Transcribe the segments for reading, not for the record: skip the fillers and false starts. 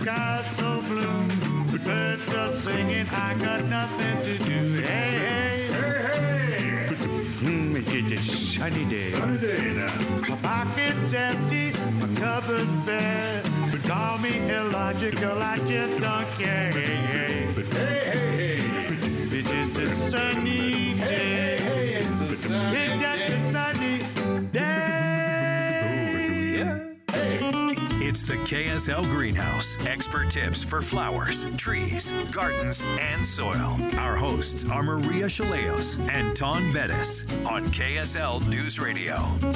sky's so blue, the birds are singing, I got nothing to do. Hey, hey, hey, hey. It's a sunny day. Sunny day now. My pocket's empty, my cupboard's bare. But call me illogical, I just don't care. Hey, hey, hey, hey, hey. It's just a sunny day. Hey, hey, it's a sunny day. It's just a sunny day. It's the KSL Greenhouse. Expert tips for flowers, trees, gardens, and soil. Our hosts are Maria Chaleos and Ton Bettis on KSL News Radio.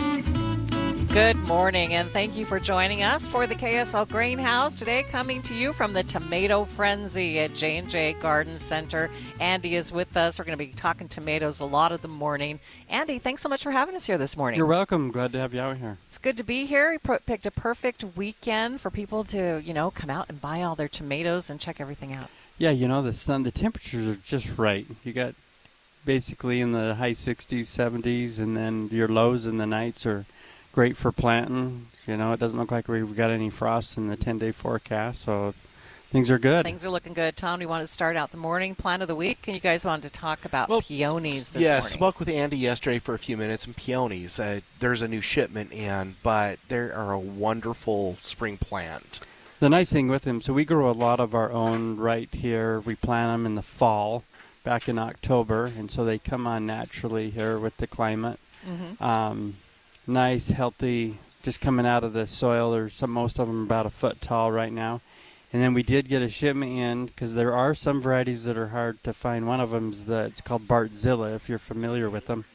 Good morning, and thank you for joining us for the KSL Greenhouse. Today, coming to you from the Tomato Frenzy at J&J Garden Center. Andy is with us. We're going to be talking tomatoes a lot of the morning. Andy, thanks so much for having us here this morning. You're welcome. Glad to have you out here. It's good to be here. We picked a perfect weekend for people to, come out and buy all their tomatoes and check everything out. Yeah, the temperatures are just right. You got basically in the high 60s, 70s, and then your lows in the nights are great for planting. It doesn't look like we've got any frost in the 10-day forecast, so things are good. Things are looking good. Tom, we want to start out the morning plant of the week, and you guys wanted to talk about peonies this morning. Yeah, spoke with Andy yesterday for a few minutes, and peonies. There's a new shipment in, but they are a wonderful spring plant. The nice thing with them, so we grow a lot of our own right here. We plant them in the fall, back in October, and so they come on naturally here with the climate. Mm-hmm. Nice, healthy, just coming out of the soil. Most of them are about a foot tall right now. And then we did get a shipment in because there are some varieties that are hard to find. One of them is it's called Bartzilla, if you're familiar with them.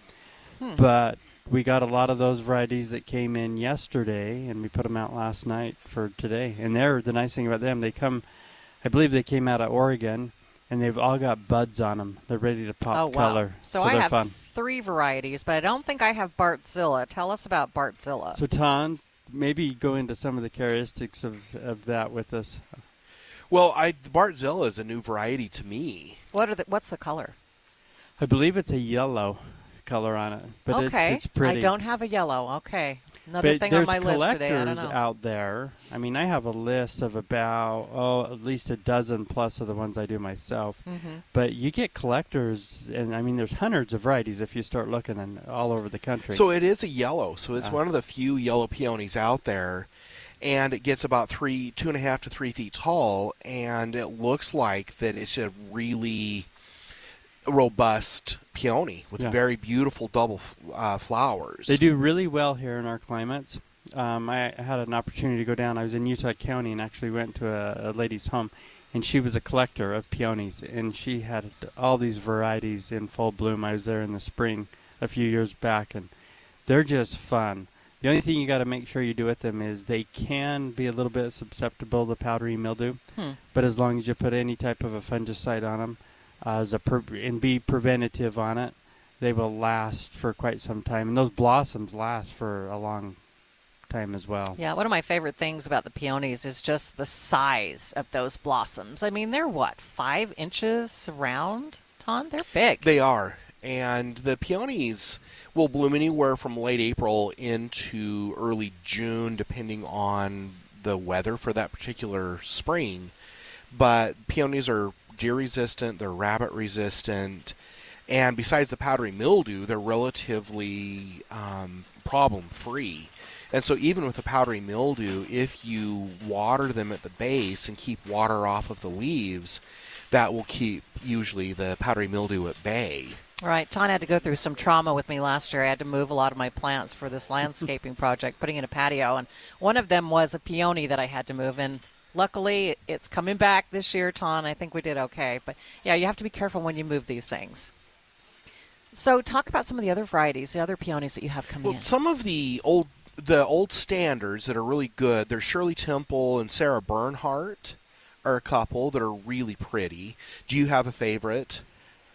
But we got a lot of those varieties that came in yesterday, and we put them out last night for today. And the nice thing about them, I believe they came out of Oregon, and they've all got buds on them. They're ready to pop color. So I have 3 varieties, but I don't think I have Bartzilla. Tell us about Bartzilla. So, Ton, maybe go into some of the characteristics of that with us. Well, Bartzilla is a new variety to me. What's the color? I believe it's a yellow color on it, but it's pretty. I don't have a yellow. Okay. Another thing on my list today. I don't know. There's collectors out there. I mean, I have a list of about, at least a dozen plus of the ones I do myself. Mm-hmm. But you get collectors, and I mean, there's hundreds of varieties if you start looking all over the country. So it is a yellow. So it's one of the few yellow peonies out there. And it gets about 2.5 to 3 feet tall, and it looks like that it's a really robust peony with very beautiful double flowers. They do really well here in our climates. I had an opportunity to go down. I was in Utah County and actually went to a lady's home, and she was a collector of peonies, and she had all these varieties in full bloom. I was there in the spring a few years back, and they're just fun. The only thing you got to make sure you do with them is they can be a little bit susceptible to powdery mildew, but as long as you put any type of a fungicide on them, and be preventative on it, they will last for quite some time. And those blossoms last for a long time as well. Yeah, one of my favorite things about the peonies is just the size of those blossoms. I mean, they're 5 inches round, Ton? They're big. They are. And the peonies will bloom anywhere from late April into early June, depending on the weather for that particular spring. But peonies are deer resistant, they're rabbit resistant, and besides the powdery mildew, they're relatively problem free. And so even with the powdery mildew, if you water them at the base and keep water off of the leaves, that will keep usually the powdery mildew at bay. Right. Ton had to go through some trauma with me last year. I had to move a lot of my plants for this landscaping project, putting in a patio, and one of them was a peony that I had to move in. Luckily, it's coming back this year, Ton. I think we did okay. But, yeah, you have to be careful when you move these things. So talk about some of the other varieties, the other peonies that you have coming in. Some of the old standards that are really good, there's Shirley Temple and Sarah Bernhardt are a couple that are really pretty. Do you have a favorite?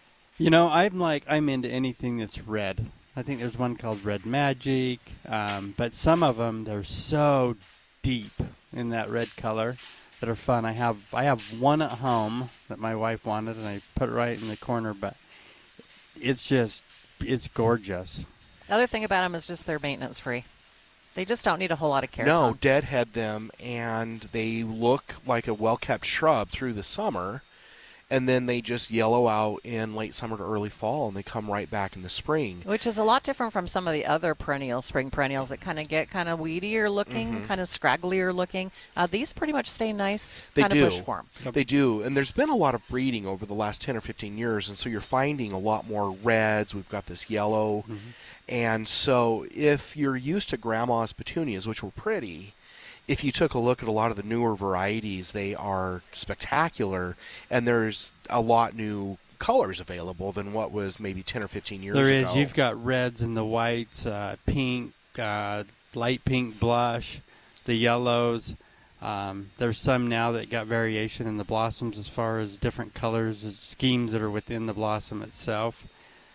I'm into anything that's red. I think there's one called Red Magic, but some of them, they're so deep in that red color that are fun. I have one at home that my wife wanted, and I put it right in the corner, but it's gorgeous. The other thing about them is just they're maintenance free. They just don't need a whole lot of care. No, Tom. deadhead them, and they look like a well-kept shrub through the summer, and then they just yellow out in late summer to early fall, and they come right back in the spring. Which is a lot different from some of the other spring perennials that kind of get kind of weedier looking, kind of scragglier looking. These pretty much stay nice, kind of bush form. They do, and there's been a lot of breeding over the last 10 or 15 years, and so you're finding a lot more reds. We've got this yellow, and so if you're used to grandma's petunias, which were pretty, if you took a look at a lot of the newer varieties, they are spectacular, and there's a lot new colors available than what was maybe 10 or 15 years ago. There is. You've got reds and the whites, pink, light pink blush, the yellows. There's some now that got variation in the blossoms as far as different colors, schemes that are within the blossom itself.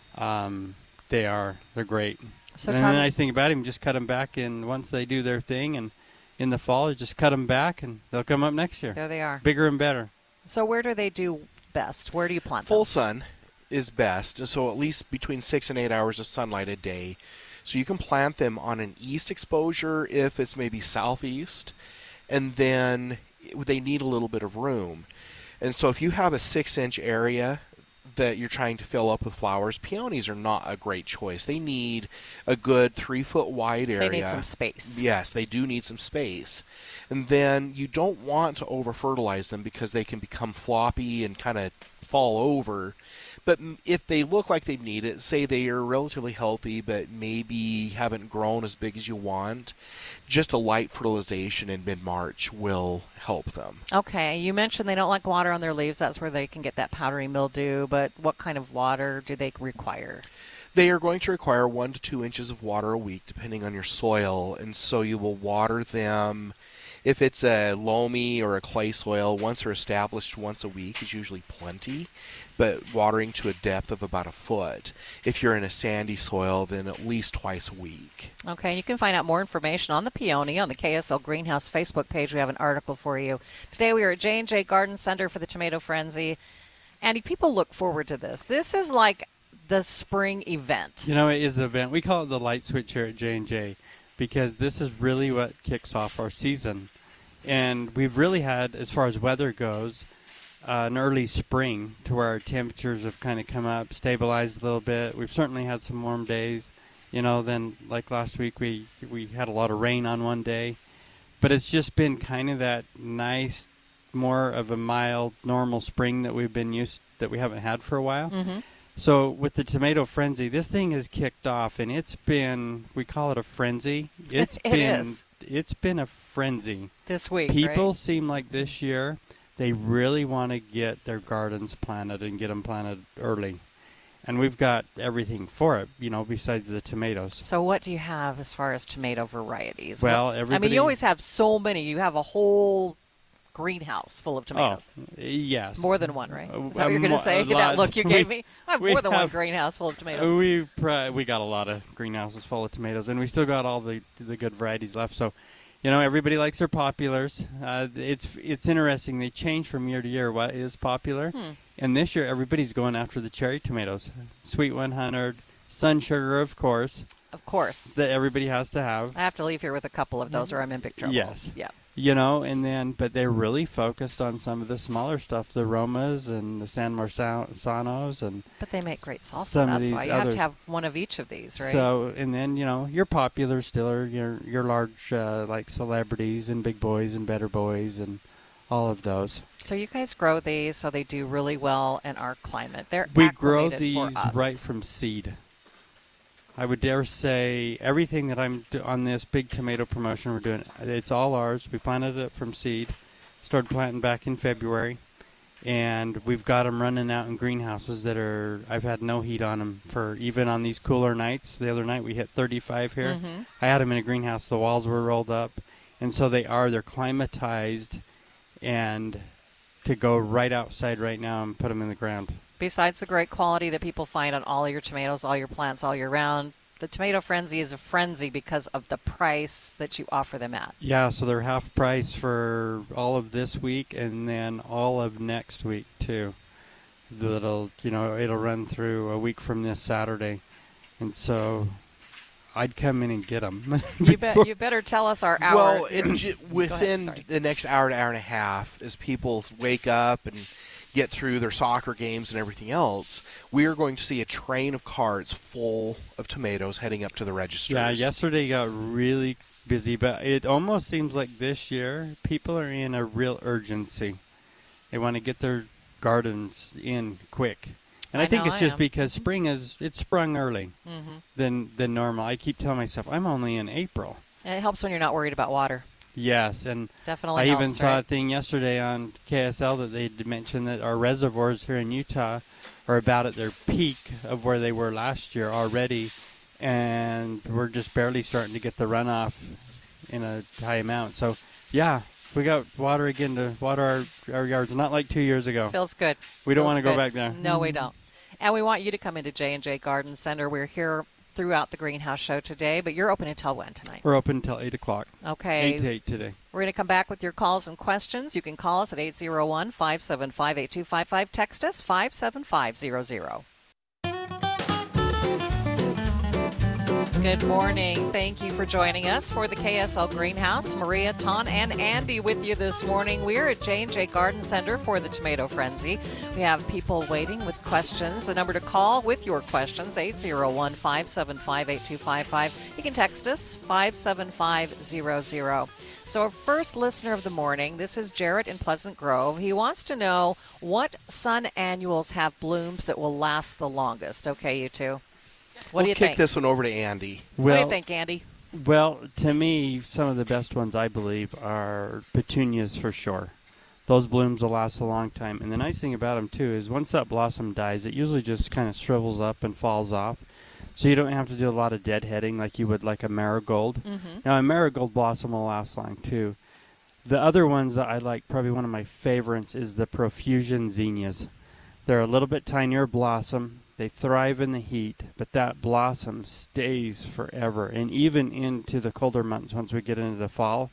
They're great. So and the nice thing about them, just cut them back in once they do their thing, and in the fall, you just cut them back, and they'll come up next year. There they are. Bigger and better. So where do they do best? Where do you plant Full them? sun is best, so at least between 6 and 8 hours of sunlight a day. So you can plant them on an east exposure if it's maybe southeast, and then they need a little bit of room. And so if you have a 6-inch area that you're trying to fill up with flowers, peonies are not a great choice. They need a good 3-foot wide area. They need some space. Yes, they do need some space. And then you don't want to over-fertilize them because they can become floppy and kind of fall over. But if they look like they need it, say they are relatively healthy but maybe haven't grown as big as you want, just a light fertilization in mid-March will help them. Okay, you mentioned they don't like water on their leaves. That's where they can get that powdery mildew, but what kind of water do they require? They are going to require 1 to 2 inches of water a week depending on your soil, and so you will water them. If it's a loamy or a clay soil, once they're established once a week is usually plenty, but watering to a depth of about a foot. If you're in a sandy soil, then at least twice a week. Okay, you can find out more information on the peony on the KSL Greenhouse Facebook page. We have an article for you. Today we are at J&J Garden Center for the Tomato Frenzy. Andy, people look forward to this. This is like the spring event. You know, it is the event. We call it the light switch here at J&J because this is really what kicks off our season. And we've really had, as far as weather goes, an early spring to where our temperatures have kind of come up, stabilized a little bit. We've certainly had some warm days. You know, then like last week we had a lot of rain on one day. But it's just been kind of that nice, more of a mild, normal spring that we haven't had for a while. Mm-hmm. So with the Tomato Frenzy, this thing has kicked off, and it's been, we call it a frenzy. It's been a frenzy. This week, People right? seem like this year, they really want to get their gardens planted and get them planted early. And we've got everything for it, you know, besides the tomatoes. So what do you have as far as tomato varieties? Well, I mean, you always have so many. You have a whole greenhouse full of tomatoes. Oh, yes. More than one, right? Is that what you're going to say? That look you gave me? I have more than one greenhouse full of tomatoes. We got a lot of greenhouses full of tomatoes, and we still got all the good varieties left. So, you know, everybody likes their populars. It's interesting. They change from year to year what is popular. And this year, everybody's going after the cherry tomatoes. Sweet 100, Sun Sugar, of course. Of course. That everybody has to have. I have to leave here with a couple of those or I'm in big trouble. Yes. Yeah. You know, and then, but they're really focused on some of the smaller stuff, the Romas and the San Marzanos. But they make great salsa. Some of That's these why you have to have one of each of these, right? So, and then, you know, your popular still are your large, like Celebrities and Big Boys and Better Boys and all of those. So you guys grow these so they do really well in our climate. We grow acclimated these for us. right from seed. I would dare say everything that I'm on this big tomato promotion we're doing, it's all ours. We planted it from seed, started planting back in February, and we've got them running out in greenhouses that are, I've had no heat on them for even on these cooler nights. The other night we hit 35 here. Mm-hmm. I had them in a greenhouse. The walls were rolled up, and so they're climatized and to go right outside right now and put them in the ground. Besides the great quality that people find on all your tomatoes, all your plants, all year round, the Tomato Frenzy is a frenzy because of the price that you offer them at. Yeah, so they're half price for all of this week and then all of next week too. It'll run through a week from this Saturday. And so I'd come in and get them. You better tell us our hour. Well, within sorry. the next hour to hour and a half, as people wake up and get through their soccer games and everything else, we are going to see a train of carts full of tomatoes heading up to the registers. Yeah, yesterday got really busy, but it almost seems like this year people are in a real urgency. They want to get their gardens in quick. And I think it's just because it's sprung early than normal. I keep telling myself, I'm only in April. And it helps when you're not worried about water. Yes, and Definitely I helps, even saw right? a thing yesterday on KSL that they mentioned that our reservoirs here in Utah are about at their peak of where they were last year already, and we're just barely starting to get the runoff in a high amount. So, yeah, we got water again to water our yards, not like 2 years ago. Feels good. We don't Feels want to go good. back there. No, we don't. And we want you to come into J&J Garden Center. We're here throughout the Greenhouse Show today, but you're open until when tonight? We're open until 8 o'clock. Okay. 8 to 8 today. We're going to come back with your calls and questions. You can call us at 801-575-8255. Text us 57500. Good morning. Thank you for joining us for the KSL Greenhouse. Maria, Ton, and Andy with you this morning. We're at J&J Garden Center for the Tomato Frenzy. We have people waiting with questions. The number to call with your questions, 801-575-8255. You can text us, 57500. So our first listener of the morning, this is Jarrett in Pleasant Grove. He wants to know what sun annuals have blooms that will last the longest. Okay, you two. What do you We'll kick think? this one over to Andy. What do you think, Andy? Well, to me, some of the best ones, I believe, are petunias for sure. Those blooms will last a long time. And the nice thing about them, too, is once that blossom dies, it usually just kind of shrivels up and falls off. So you don't have to do a lot of deadheading like you would like a marigold. Now, a marigold blossom will last long, too. The other ones that I like, probably one of my favorites, is the profusion zinnias. They're a little bit tinier blossom. They thrive in the heat, but that blossom stays forever. And even into the colder months, once we get into the fall,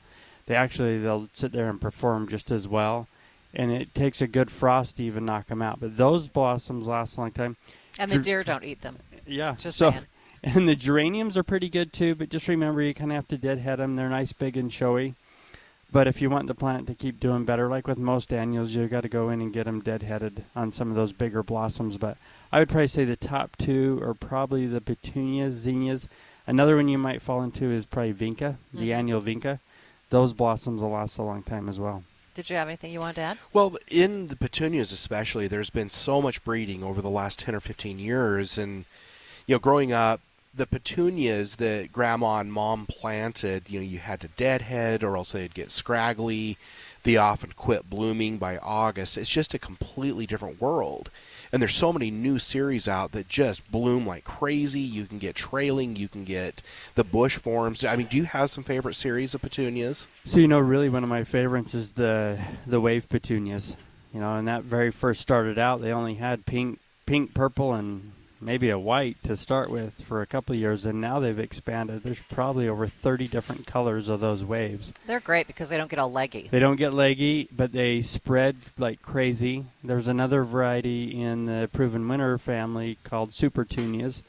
they'll sit there and perform just as well. And it takes a good frost to even knock them out. But those blossoms last a long time. And the deer don't eat them. Yeah. Just so, saying. And the geraniums are pretty good too, but just remember you kind of have to deadhead them. They're nice, big, and showy. But if you want the plant to keep doing better, like with most annuals, you got to go in and get them deadheaded on some of those bigger blossoms. But I would probably say the top two are probably the petunias, zinnias. Another one you might fall into is probably vinca, the annual vinca. Those blossoms will last a long time as well. Did you have anything you wanted to add? Well, in the petunias especially, there's been so much breeding over the last 10 or 15 years. And, growing up, the petunias that Grandma and Mom planted, you had to deadhead or else they'd get scraggly. They often quit blooming by August. It's just a completely different world. And there's so many new series out that just bloom like crazy. You can get trailing. You can get the bush forms. I mean, do you have some favorite series of petunias? So, really one of my favorites is the wave petunias. And that very first started out, they only had pink, purple, and maybe a white to start with for a couple of years, and now they've expanded. There's probably over 30 different colors of those waves. They're great because they don't get all leggy. They don't get leggy, but they spread like crazy. There's another variety in the Proven Winter family called Supertunias,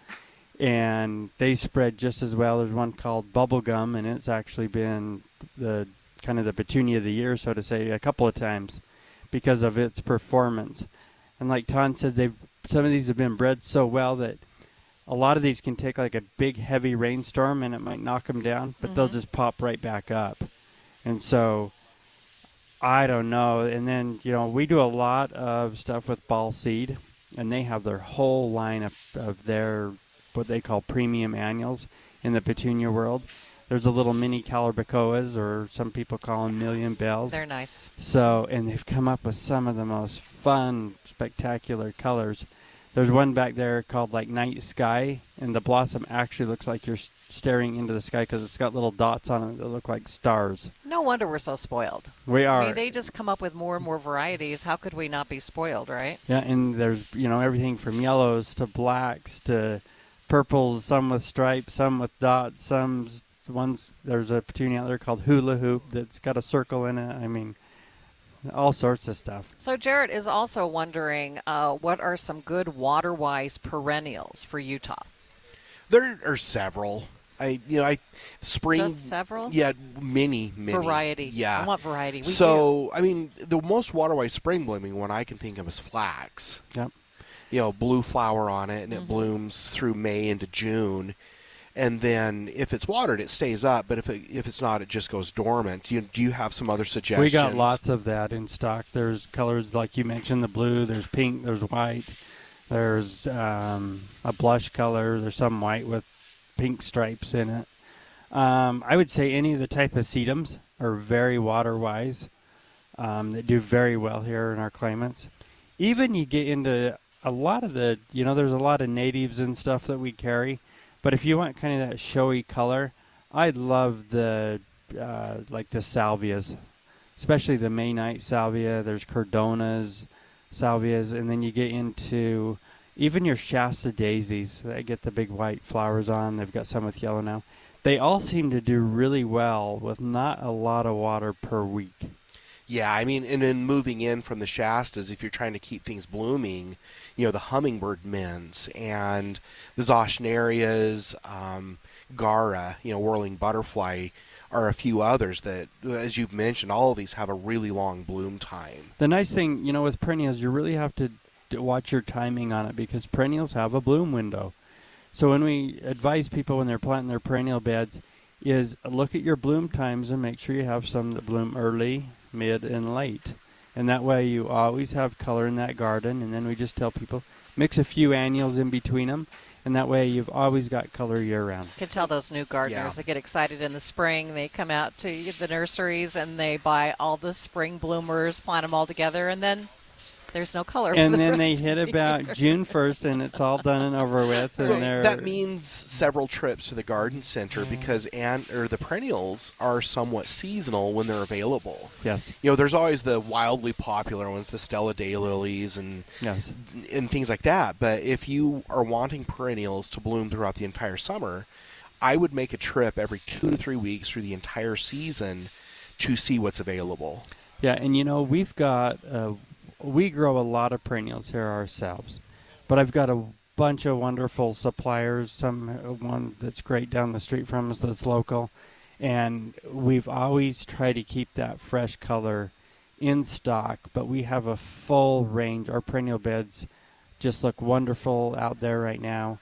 and they spread just as well. There's one called Bubblegum, and it's actually been the kind of the petunia of the year, so to say, a couple of times because of its performance. And like Ton says, some of these have been bred so well that a lot of these can take like a big heavy rainstorm and it might knock them down, but they'll just pop right back up. And so I don't know. And then, we do a lot of stuff with Ball Seed, and they have their whole line of their what they call premium annuals in the petunia world. There's a little mini Calibrachoas, or some people call them Million Bells. They're nice. So, and they've come up with some of the most fun, spectacular colors. There's one back there called like Night Sky, and the blossom actually looks like you're staring into the sky because it's got little dots on it that look like stars. No wonder we're so spoiled. We are. I mean, they just come up with more and more varieties. How could we not be spoiled, right? Yeah, and there's, everything from yellows to blacks to purples, some with stripes, some with dots, there's a petunia out there called Hula Hoop that's got a circle in it. I mean, all sorts of stuff. So Jarrett is also wondering, what are some good water-wise perennials for Utah? There are several. Spring. Just several? Yeah, many. Variety. Yeah. I want variety. We So, I mean, the most water-wise spring blooming one I can think of is flax. Yep. Blue flower on it, and it blooms through May into June. And then if it's watered, it stays up. But if it's not, it just goes dormant. Do you have some other suggestions? We got lots of that in stock. There's colors like you mentioned, the blue. There's pink. There's white. There's a blush color. There's some white with pink stripes in it. I would say any of the type of sedums are very water-wise. That do very well here in our climates. Even you get into a lot of the, there's a lot of natives and stuff that we carry. But if you want kind of that showy color, I love the like the salvias, especially the May night salvia. There's cordonas, salvias, and then you get into even your Shasta daisies that get the big white flowers on. They've got some with yellow now. They all seem to do really well with not a lot of water per week. Yeah, I mean, and then moving in from the Shastas, if you're trying to keep things blooming, the hummingbird mints and the Zoshnerias, Gara, whirling butterfly, are a few others that, as you've mentioned, all of these have a really long bloom time. The nice thing, with perennials, you really have to watch your timing on it because perennials have a bloom window. So when we advise people when they're planting their perennial beds is look at your bloom times and make sure you have some that bloom early, mid, and late. And that way you always have color in that garden. And then we just tell people, mix a few annuals in between them. And that way you've always got color year-round. You can tell those new gardeners that get excited in the spring. They come out to the nurseries and they buy all the spring bloomers, plant them all together, and then there's no color. And then they hit about June 1st, and it's all done and over with. So and that means several trips to the garden center because the perennials are somewhat seasonal when they're available. Yes. There's always the wildly popular ones, the Stella daylilies and things like that. But if you are wanting perennials to bloom throughout the entire summer, I would make a trip every 2 to 3 weeks through the entire season to see what's available. Yeah, and we've got we grow a lot of perennials here ourselves, but I've got a bunch of wonderful suppliers. One that's great down the street from us that's local, and we've always tried to keep that fresh color in stock, but we have a full range. Our perennial beds just look wonderful out there right now.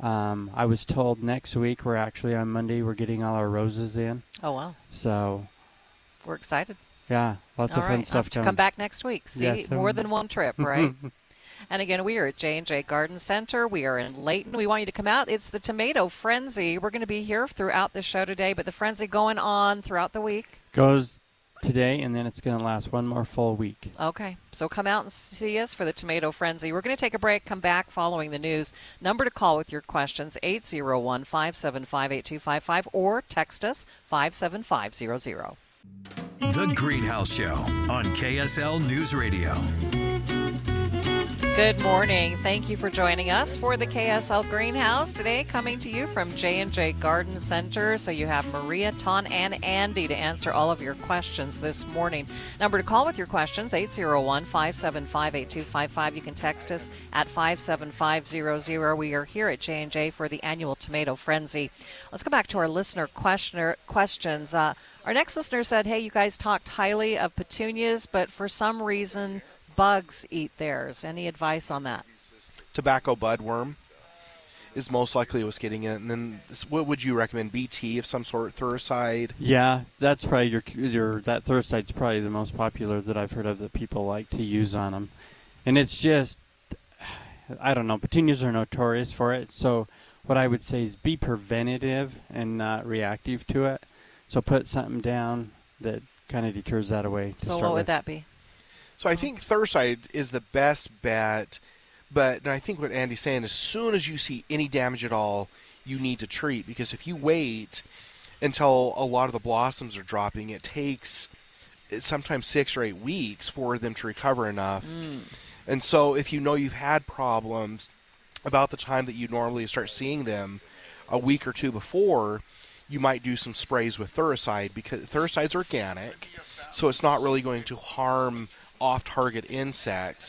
I was told next week, on Monday, we're getting all our roses in. Oh, wow. So we're excited. Yeah, lots of fun stuff coming. Come back next week. See, more than one trip, right? And again, we are at J&J Garden Center. We are in Layton. We want you to come out. It's the Tomato Frenzy. We're going to be here throughout the show today, but the frenzy going on throughout the week. Goes today, and then it's going to last one more full week. Okay, so come out and see us for the Tomato Frenzy. We're going to take a break, come back following the news. Number to call with your questions, 801-575-8255, or text us 57500. The Greenhouse Show on KSL News Radio. Good morning. Thank you for joining us for the KSL Greenhouse today, coming to you from J&J Garden Center. So you have Maria, Ton, and Andy to answer all of your questions this morning. Number to call with your questions, 801-575-8255. You can text us at 57500. We are here at J&J for the annual Tomato Frenzy. Let's go back to our listener questions. Our next listener said, hey, you guys talked highly of petunias, but for some reason bugs eat theirs. Any advice on that? Tobacco budworm is most likely what's getting it. And then what would you recommend? BT of some sort, Thuricide? Yeah, that's probably that Thuricide's probably the most popular that I've heard of that people like to use on them. And it's just, I don't know, petunias are notorious for it. So what I would say is be preventative and not reactive to it. So put something down that kind of deters that away. So what would that be? So I think Thuricide is the best bet, but I think what Andy's saying, as soon as you see any damage at all, you need to treat, because if you wait until a lot of the blossoms are dropping, it takes sometimes 6 or 8 weeks for them to recover enough. And so if you know you've had problems about the time that you normally start seeing them, a week or two before, you might do some sprays with Thuricide, because Thuricide's organic, so it's not really going to harm off-target insects,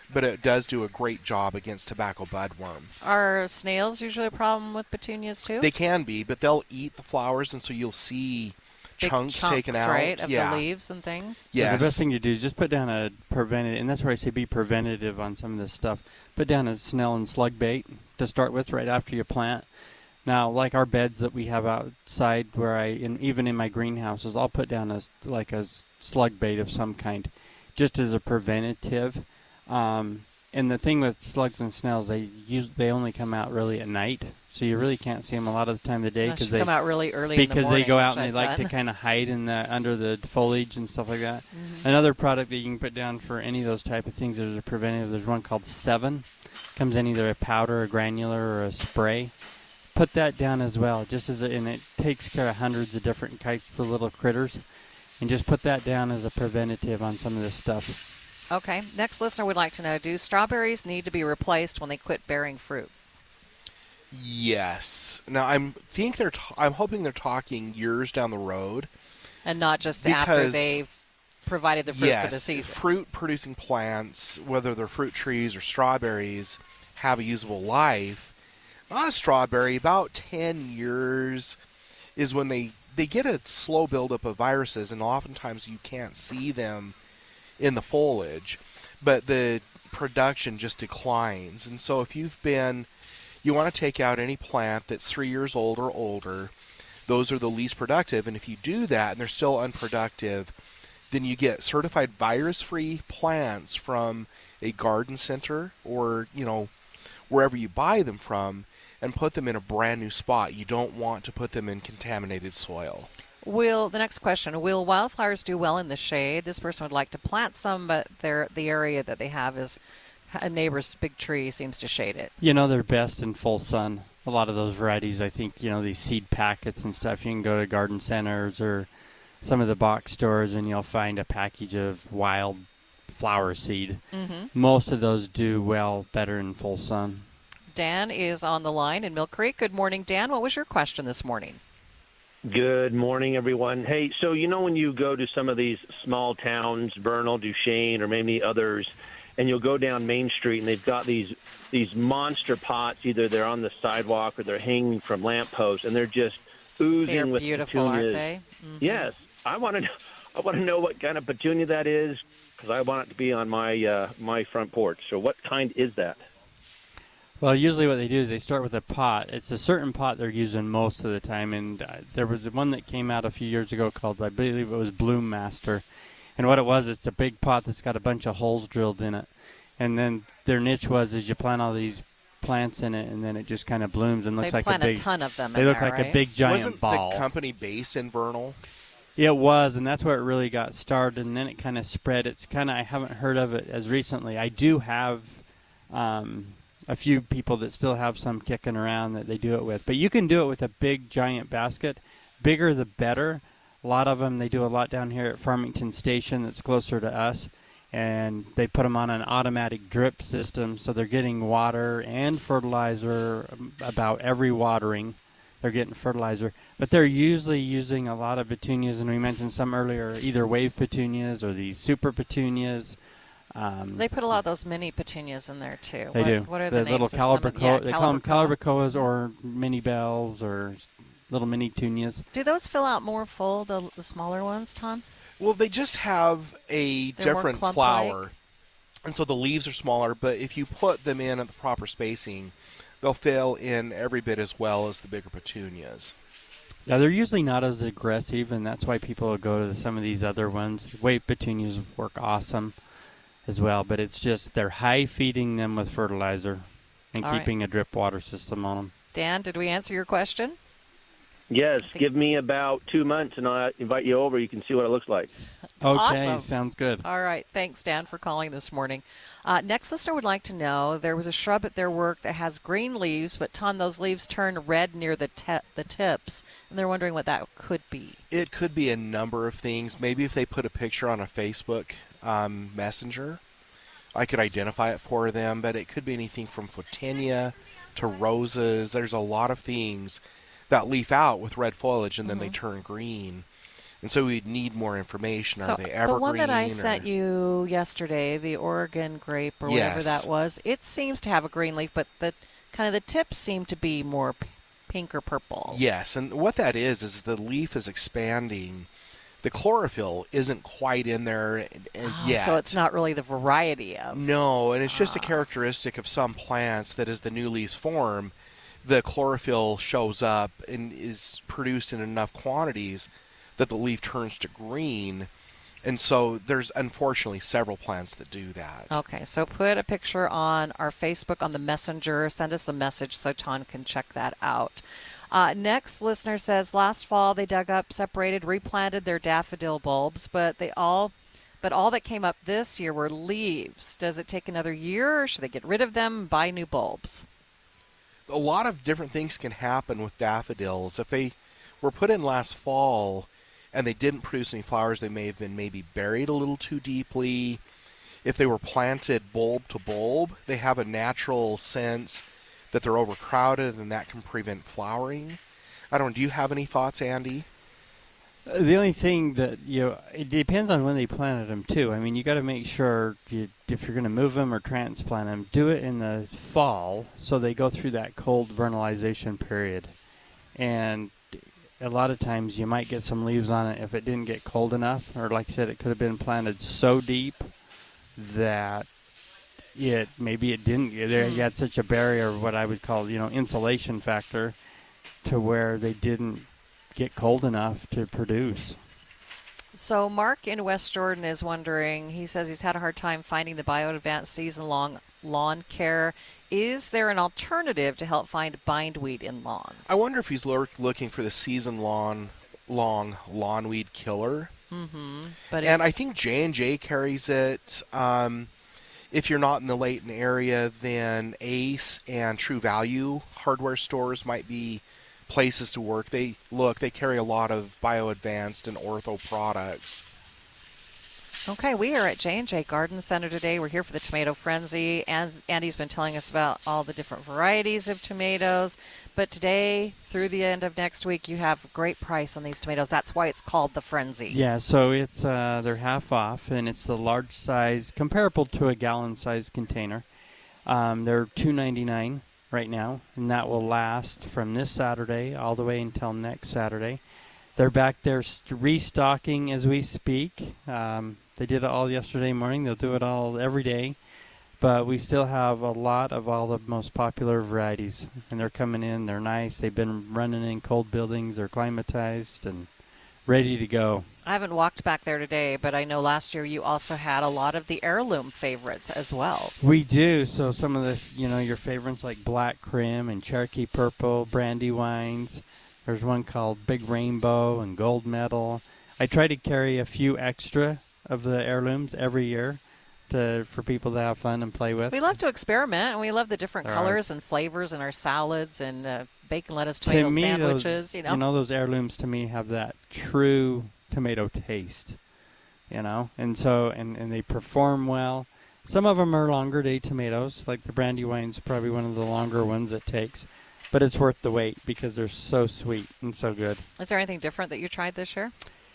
but it does do a great job against tobacco budworm. Are snails usually a problem with petunias too? They can be, but they'll eat the flowers, and so you'll see Big chunks taken out. Right, of the leaves and things? Yes. The best thing to do is just put down a preventative, and that's where I say be preventative on some of this stuff. Put down a snail and slug bait to start with right after you plant. Now, like our beds that we have outside where even in my greenhouses, I'll put down a slug bait of some kind just as a preventative. And the thing with slugs and snails, they only come out really at night, so you really can't see them a lot of the time of the day because they come out really early in the morning, they go out and they like to kind of hide under the foliage and stuff like that. Mm-hmm. Another product that you can put down for any of those type of things is a preventative. There's one called 7. Comes in either a powder, a granular, or a spray. Put that down as well, and it takes care of hundreds of different types of little critters, and just put that down as a preventative on some of this stuff. Okay. Next listener would like to know, do strawberries need to be replaced when they quit bearing fruit? Yes. Now, I'm hoping they're talking years down the road. And not just after they've provided the fruit for the season. Fruit-producing plants, whether they're fruit trees or strawberries, have a usable life. On a strawberry, about 10 years is when they get a slow buildup of viruses, and oftentimes you can't see them in the foliage, but the production just declines. And so if you want to take out any plant that's 3 years old or older, those are the least productive. And if you do that and they're still unproductive, then you get certified virus-free plants from a garden center or, wherever you buy them from, and put them in a brand new spot. You don't want to put them in contaminated soil. The next question, will wildflowers do well in the shade? This person would like to plant some, but the area that they have is a neighbor's big tree seems to shade it. They're best in full sun. A lot of those varieties, I think, these seed packets and stuff, you can go to garden centers or some of the box stores and you'll find a package of wild flower seed. Mm-hmm. Most of those do well better in full sun. Dan is on the line in Mill Creek. Good morning, Dan. What was your question this morning? Good morning, everyone. Hey, so when you go to some of these small towns, Vernal, Duchesne, or maybe others, and you'll go down Main Street and they've got these monster pots, either they're on the sidewalk or they're hanging from lampposts, and they're just oozing with beautiful, petunias. Aren't they? Mm-hmm. Yes, I want to know what kind of petunia that is, because I want it to be on my front porch. So what kind is that? Well, usually what they do is they start with a pot. It's a certain pot they're using most of the time, and there was one that came out a few years ago called, I believe it was Bloom Master. And what it was, it's a big pot that's got a bunch of holes drilled in it. And then their niche is you plant all these plants in it, and then it just kind of blooms and looks like a big... They plant a ton of them They look like a big giant ball. Wasn't the company based in Vernal? It was, and that's where it really got started, and then it kind of spread. It's kind of, I haven't heard of it as recently. I do have... a few people that still have some kicking around that they do it with. But you can do it with a big, giant basket. Bigger the better. A lot of them, they do a lot down here at Farmington Station that's closer to us. And they put them on an automatic drip system, so they're getting water and fertilizer about every watering. They're getting fertilizer. But they're usually using a lot of petunias, and we mentioned some earlier, either wave petunias or these super petunias. They put a lot of those mini petunias in there too. They do. What are the names little of some of them? They call them calibrachoas or mini bells or little mini petunias. Do those fill out more full, the smaller ones, Tom? Well, they just have a different flower, and so the leaves are smaller. But if you put them in at the proper spacing, they'll fill in every bit as well as the bigger petunias. Yeah, they're usually not as aggressive, and that's why people will go to some of these other ones. Wave petunias work awesome as well, but it's just they're high feeding them with fertilizer and keeping a drip water system on them. Dan, did we answer your question? Yes, give me about 2 months and I'll invite you over. You can see what it looks like. Okay, awesome. Sounds good. All right, thanks, Dan, for calling this morning. Next listener would like to know, there was a shrub at their work that has green leaves, but Tom, those leaves turn red near the tips, and they're wondering what that could be. It could be a number of things. Maybe if they put a picture on a Facebook Messenger, I could identify it for them, but it could be anything from photinia to roses. There's a lot of things that leaf out with red foliage and then they turn green. And so we'd need more information. So Are they evergreen? the one that I sent you yesterday, the Oregon grape or whatever that was, it seems to have a green leaf, but the kind of the tips seem to be more pink or purple. Yes, and what that is the leaf is expanding. The chlorophyll isn't quite in there yet. So it's not really the variety of. No, and it's just a characteristic of some plants that as the new leaves form, the chlorophyll shows up and is produced in enough quantities that the leaf turns to green. And so there's unfortunately several plants that do that. Okay, so put a picture on our Facebook on the Messenger. Send us a message so Ton can check that out. Next listener says, last fall they dug up, separated, replanted their daffodil bulbs, but all that came up this year were leaves. Does it take another year, or should they get rid of them and buy new bulbs? A lot of different things can happen with daffodils. If they were put in last fall and they didn't produce any flowers, they may have been maybe buried a little too deeply. If they were planted bulb to bulb, they have a natural sense that they're overcrowded and that can prevent flowering. I don't know, do you have any thoughts, Andy? The only thing that, it depends on when they planted them, too. I mean, you got to make sure if you're going to move them or transplant them, do it in the fall so they go through that cold vernalization period. And a lot of times you might get some leaves on it if it didn't get cold enough, or like I said, it could have been planted so deep that maybe it didn't. You had such a barrier, what I would call, insulation factor, to where they didn't get cold enough to produce. So Mark in West Jordan is wondering, he says he's had a hard time finding the BioAdvance season-long lawn care. Is there an alternative to help find bindweed in lawns? I wonder if he's looking for the season-long lawn weed killer. Mm-hmm. And I think J&J carries it. If you're not in the Layton area, then Ace and True Value hardware stores might be places to work. They carry a lot of BioAdvanced and Ortho products. Okay, we are at J&J Garden Center today. We're here for the Tomato Frenzy, and Andy's been telling us about all the different varieties of tomatoes. But today, through the end of next week, you have a great price on these tomatoes. That's why it's called the Frenzy. Yeah, so it's they're half off, and it's the large size, comparable to a gallon-sized container. They're $2.99 right now, and that will last from this Saturday all the way until next Saturday. They're back there restocking as we speak. They did it all yesterday morning. They'll do it all every day. But we still have a lot of all the most popular varieties. And they're coming in. They're nice. They've been running in cold buildings. They're climatized and ready to go. I haven't walked back there today, but I know last year you also had a lot of the heirloom favorites as well. We do. So some of the, your favorites like Black Crim and Cherokee Purple, Brandywines. There's one called Big Rainbow and Gold Medal. I try to carry a few extra of the heirlooms every year for people to have fun and play with. We love to experiment, and we love the different colors and flavors in our salads and bacon, lettuce, tomato sandwiches. Those heirlooms to me have that true tomato taste, and so and they perform well. Some of them are longer day tomatoes, like the Brandywine's probably one of the longer ones it takes. But it's worth the wait because they're so sweet and so good. Is there anything different that you tried this year?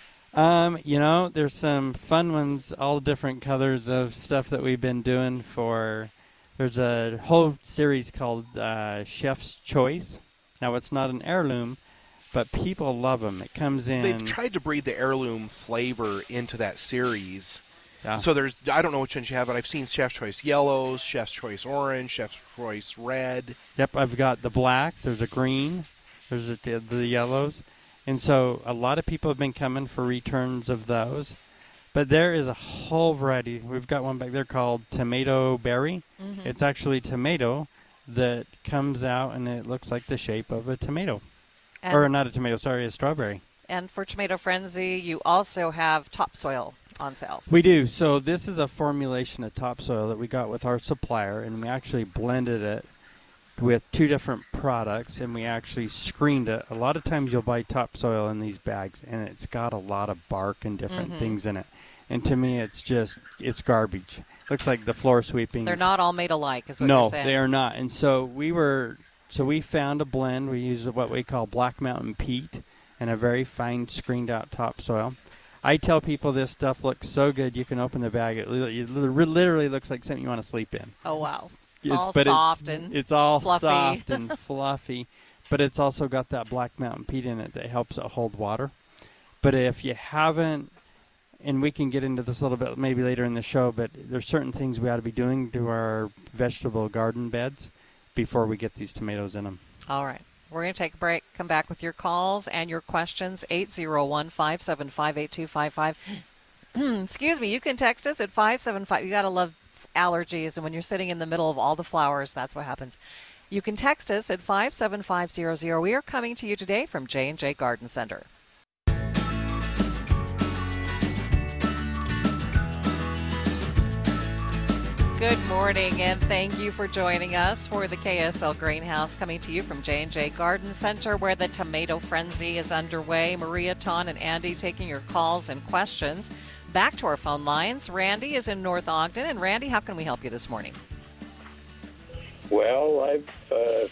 There's some fun ones, all different colors of stuff that we've been doing there's a whole series called Chef's Choice. Now, it's not an heirloom, but people love them. It comes in. They've tried to breed the heirloom flavor into that series. Yeah. So I don't know which ones you have, but I've seen Chef's Choice Yellows, Chef's Choice Orange, Chef's Choice Red. Yep, I've got the black, there's a green, there's the yellows. And so a lot of people have been coming for returns of those. But there is a whole variety. We've got one back there called Tomato Berry. Mm-hmm. It's actually tomato that comes out, and it looks like the shape of a tomato. Or not a tomato, sorry, a strawberry. And for Tomato Frenzy, you also have topsoil on sale. We do. So this is a formulation of topsoil that we got with our supplier, and we actually blended it with two different products, and we actually screened it. A lot of times you'll buy topsoil in these bags, and it's got a lot of bark and different things in it. And to me, it's garbage. Looks like the floor sweepings. They're not all made alike, is what you're saying. No, they are not. And so we found a blend. We use what we call Black Mountain Peat, and a very fine screened out topsoil. I tell people this stuff looks so good you can open the bag. It literally looks like something you want to sleep in. Oh, wow. It's Yes, all but soft and it's all fluffy. soft and fluffy, but it's also got that Black Mountain peat in it that helps it hold water. But if you haven't, and we can get into this a little bit maybe later in the show, but there's certain things we ought to be doing to our vegetable garden beds before we get these tomatoes in them. All right. We're going to take a break, come back with your calls and your questions, 801-575-8255. Excuse me, you can text us at 575. You got to love allergies, and when you're sitting in the middle of all the flowers, that's what happens. You can text us at 57500. We are coming to you today from J&J Garden Center. Good morning, and thank you for joining us for the KSL Greenhouse, coming to you from J&J Garden Center, where the tomato frenzy is underway. Maria, Ton, and Andy taking your calls and questions. Back to our phone lines. Randy is in North Ogden. And Randy, how can we help you this morning? Well, I've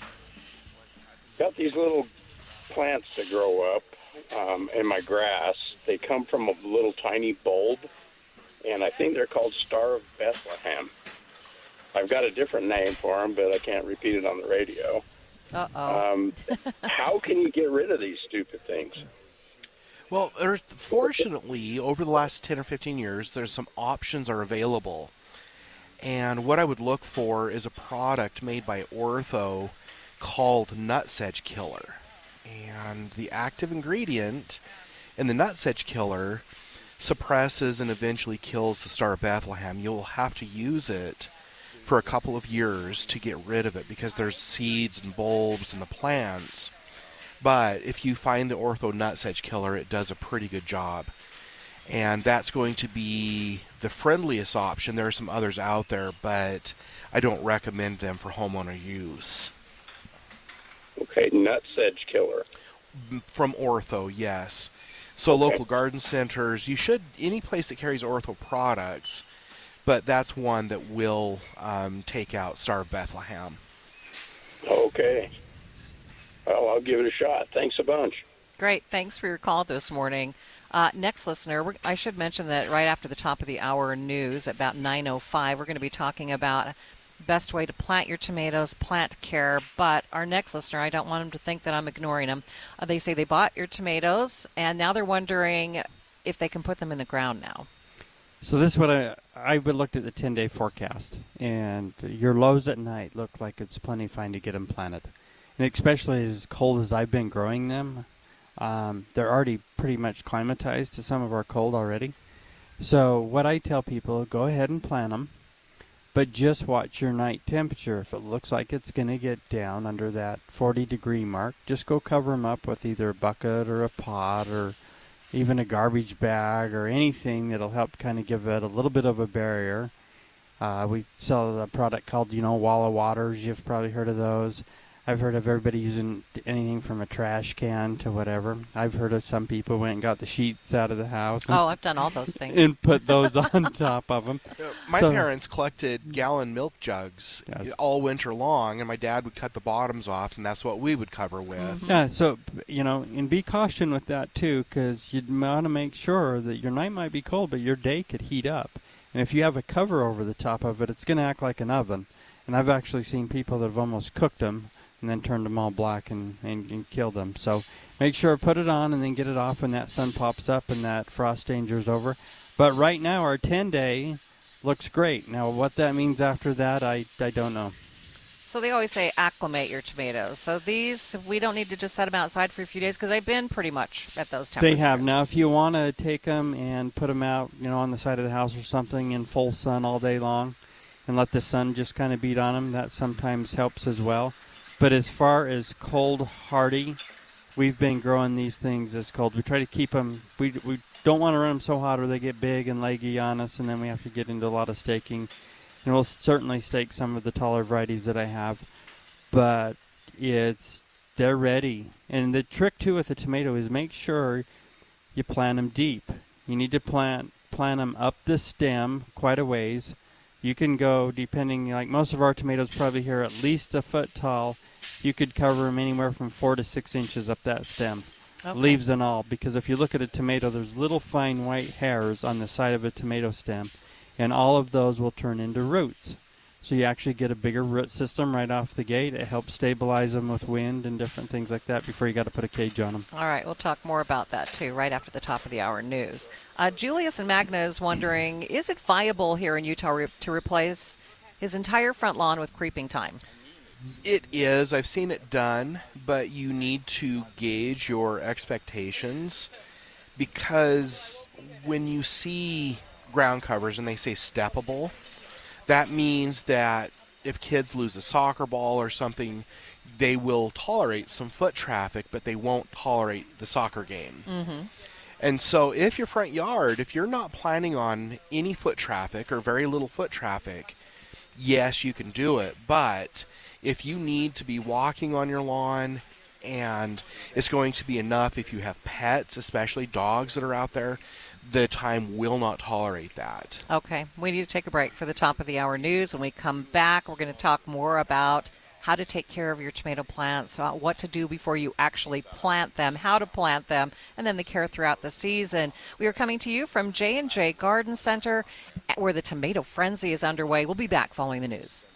got these little plants that grow up in my grass. They come from a little tiny bulb, and I think they're called Star of Bethlehem. I've got a different name for them, but I can't repeat it on the radio. Uh-oh. How can you get rid of these stupid things? Well, fortunately, over the last 10 or 15 years, there's some options are available. And what I would look for is a product made by Ortho called Nutsedge Killer. And the active ingredient in the Nutsedge Killer suppresses and eventually kills the Star of Bethlehem. You'll have to use it for a couple of years to get rid of it because there's seeds and bulbs in the plants. But if you find the Ortho Nutsedge Killer, it does a pretty good job. And that's going to be the friendliest option. There are some others out there, but I don't recommend them for homeowner use. Okay, Nutsedge Killer. From Ortho, yes. So local garden centers, any place that carries Ortho products, but that's one that will take out Star of Bethlehem. Okay. Well, I'll give it a shot. Thanks a bunch. Great. Thanks for your call this morning. Next listener, I should mention that right after the top of the hour news, about 9:05, we're going to be talking about best way to plant your tomatoes, plant care. But our next listener, I don't want them to think that I'm ignoring them. They say they bought your tomatoes, and now they're wondering if they can put them in the ground now. So this is what I looked at the 10-day forecast, and your lows at night look like it's plenty fine to get them planted. And especially as cold as I've been growing them, they're already pretty much climatized to some of our cold already. So what I tell people, go ahead and plant them, but just watch your night temperature. If it looks like it's going to get down under that 40-degree mark, just go cover them up with either a bucket or a pot or even a garbage bag or anything that'll help kind of give it a little bit of a barrier. We sell a product called, Walla Waters. You've probably heard of those. I've heard of everybody using anything from a trash can to whatever. I've heard of some people went and got the sheets out of the house. Oh, I've done all those things. And put those on top of them. My parents collected gallon milk jugs all winter long, and my dad would cut the bottoms off, and that's what we would cover with. Mm-hmm. Yeah, so, and be caution with that, too, because you want to make sure that your night might be cold, but your day could heat up. And if you have a cover over the top of it, it's going to act like an oven. And I've actually seen people that have almost cooked them and then turned them all black and killed them. So make sure to put it on and then get it off when that sun pops up and that frost danger is over. But right now, our 10-day looks great. Now, what that means after that, I don't know. So they always say acclimate your tomatoes. So these, we don't need to just set them outside for a few days because they've been pretty much at those temperatures. They have. Now, if you want to take them and put them out, on the side of the house or something in full sun all day long and let the sun just kind of beat on them, that sometimes helps as well. But as far as cold hardy, we've been growing these things as cold. We try to keep them, we don't want to run them so hot or they get big and leggy on us, and then we have to get into a lot of staking. And we'll certainly stake some of the taller varieties that I have. But they're ready. And the trick, too, with the tomato is make sure you plant them deep. You need to plant them up the stem quite a ways. You can go, depending, like most of our tomatoes probably here at least a foot tall. You could cover them anywhere from 4 to 6 inches up that stem. Okay. leaves and all. Because if you look at a tomato, there's little fine white hairs on the side of a tomato stem, and all of those will turn into roots. So you actually get a bigger root system right off the gate. It helps stabilize them with wind and different things like that before you got to put a cage on them. All right, we'll talk more about that, too, right after the top of the hour news. Julius and Magna is wondering, is it viable here in Utah to replace his entire front lawn with creeping thyme? It is. I've seen it done, but you need to gauge your expectations, because when you see ground covers and they say steppable, that means that if kids lose a soccer ball or something, they will tolerate some foot traffic, but they won't tolerate the soccer game. Mm-hmm. And so if your front yard, if you're not planning on any foot traffic or very little foot traffic, yes, you can do it. But if you need to be walking on your lawn, and it's going to be enough if you have pets, especially dogs that are out there, the thyme will not tolerate that. Okay, we need to take a break for the top of the hour news. When we come back, we're going to talk more about how to take care of your tomato plants, what to do before you actually plant them, how to plant them, and then the care throughout the season. We are coming to you from J&J Garden Center, where the tomato frenzy is underway. We'll be back following the news.